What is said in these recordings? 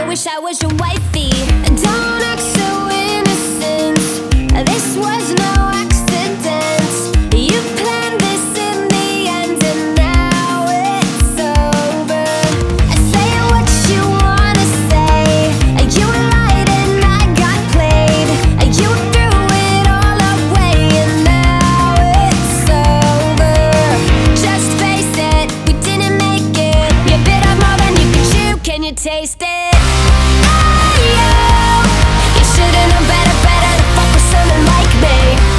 wish I was your wifey. Don't act so innocent. This was no accident. You planned this in the end, and now it's over. Say what you wanna say. You lied and I got played. You threw it all away, and now it's over. Just face it, we didn't make it. You bit off more than you could chew. Can you taste it? You should've known better to fuck with someone like me.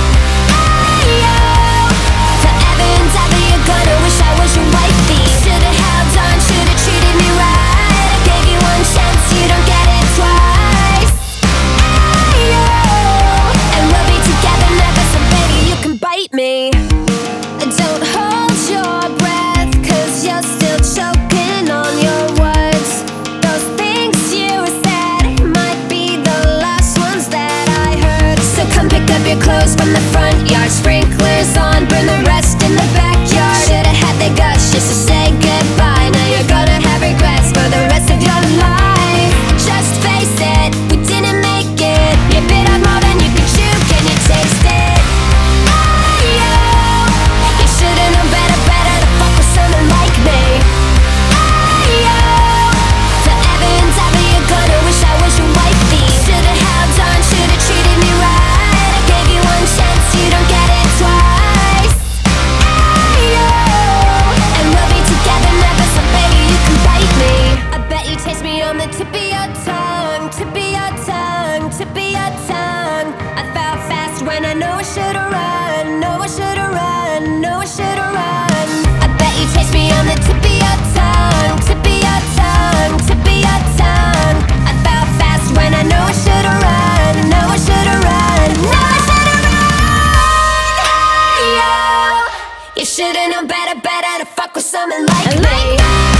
Forever and ever you're gonna wish I was your wifey. Should've held on, should've treated me right. I gave you one chance, you don't get it twice. And we'll be together never, so baby you can bite me. Don't hold your breath, 'cause you're still choking on your words. Those things you said might be the last ones that I heard. So come pick up your clothes from the front yard. Sprinklers on, burn the rest in the backyard. Should've had the guts just to say goodbye. Now you're gonna have regrets for the rest of your life. Just face it, we didn't make it. You bit off more than you could chew. Can you taste it? You should've known better to fuck with someone like me. Forever and ever you're gonna wish I was your wifey. Should've held on, should've treated me right. I gave you one chance, you don't get it twice. And we'll be together never, so baby you can bite me. I bet you taste me on the tip of your tongue, tip of your tongue, tip of your tongue. I fell fast when I know I should've run, know I should've run, know I should've run. I bet you taste me on the tip of your tongue, tip of your tongue, tip of your tongue. I fell fast when I know I should've run, know I should've run, know I should've run. You should've known better to fuck with someone like me.